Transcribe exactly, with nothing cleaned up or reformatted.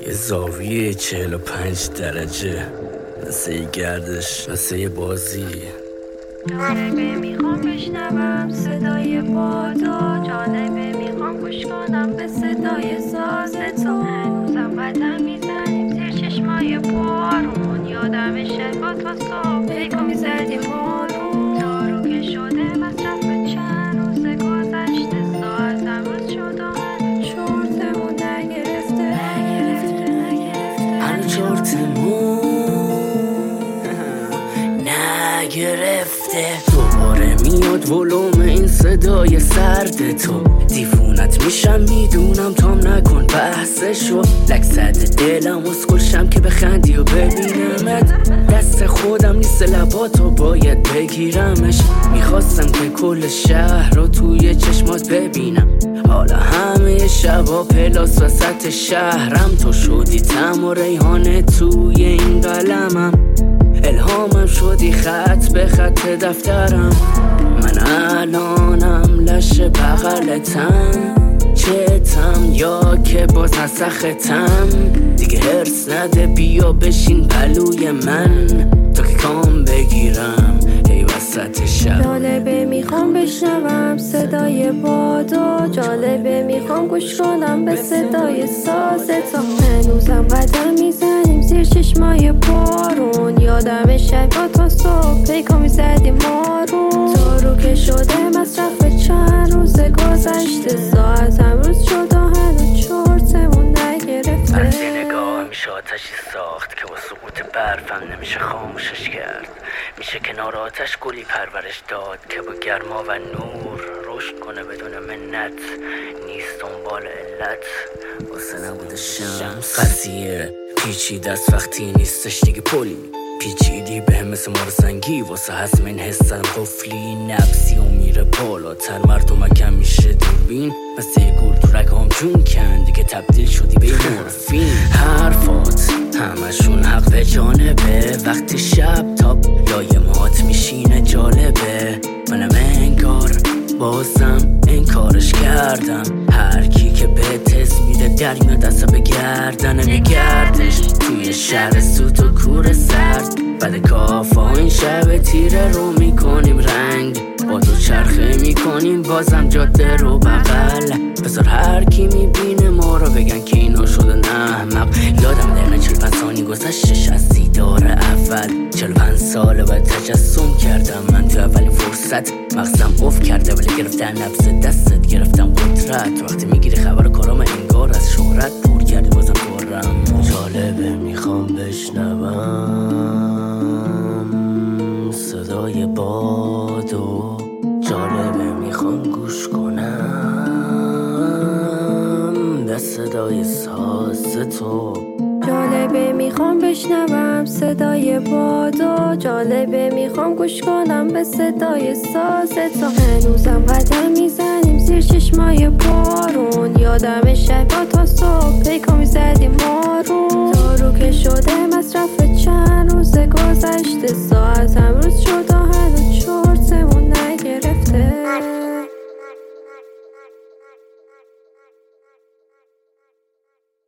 یه زاویه چهل و پنج درجه، مثل یه گردش، مثل یه بازی. جالبه میخوام بشنوم صدای بادو، جالبه میخوام گوش کنم به صدای ساز تو. هنوزم قدم میزنیم زیر چشمای بارون، یادم شب با تا صبح پیکو میزدیم بارون. دارو که شده مصرف چند روز گذشته، ساعت امروز شد و هنو چورتمون نگرفته هنو چورتمون نگرفته. دوباره میاد ولوم این صدای سرد تو، دیوونت میشم میدونم تام نکن بحثشو. لک زده دلم اسکلشم که بخندی و ببینمت، دست خودم نیست لباتو باید بگیرمش. میخواستم که کل شهر رو توی چشمات ببینم، حالا همه شبا پلاس وسط شهرم. تو شدی تم و ریحانه توی این قلمم، الهامم شدی خط به خط دفترم. من الانم لش بغلتم، چتم یا که باز نسختم. دیگه هرس نده بیا بشین پلوی من، تا که کام بگیرم ای وسط شب. جالبه میخوام بشنوم صدای بادو، جالبه میخوام گوش کنم به صدای ساز تو. هنوزم قدم میزنیم زیر چشمای بارون، یادم شب با تا صبح پیکو میزدیم مارون. تو رو که شده مصرف چند روز گذشته، ساعت امروز شد و هنو چورتمون نگرفته. از یه نگاه میشه آتشی ساخت که با سقوط برفم نمیشه خاموشش کرد. میشه کنار آتش گلی پرورش داد که با گرما و نور رشد کنه بدون منت. نیست دنبال علت واسه نبوده شمس. قضیه پیچیده است وقتی نیستش دیگه پلی، پیچیدی به هم مثل مارسنگی واسه حسم این حسن قفلی. نفسی و میره بالاتر مردم کم میشه دوربین، مثل یه گل تو رگام جون کن دیگه تبدیل شدی به مورفین. حرفات همشون حق به جانبه، وقتی شب تاب لای مات میشینه جالبه. منم انگار بازم انکارش کردم، هر کی که به تست میده در میاد دستا به گردنه میگردش. توی شهر سوت و کور سرد بعد کافا این شب تیره رو میکنیم رنگ، با دو چرخه میکنیم بازم جاده رو بغل. بذار هر کی میبینه ما رو بگن که اینا شدن احمق. یادم دقیقا چل پنج ثانی گذشتش از دیدار اول، چل پنج ساله باید تجسم کردم من تو اولین فرصت. مغزم افت کرده ولی گرفتن نفس دستت گرفتم قدرت. وقتی میگیری خبر کارام انگار از شهرت پور کردی بازم دورم. جالبه میخوام بشنوم صدای بادو، جالبه میخوام گوش کنم به صدای ساز تو. جالبه میخوام بشنوم صدای بادو، جالبه میخوام گوش کنم به صدای ساز تو. هنوزم قدم میزنیم زیر چشمای بارون، یادم شب با تا صبح پیکو میزدیم مارون. تو رو که شده مصرف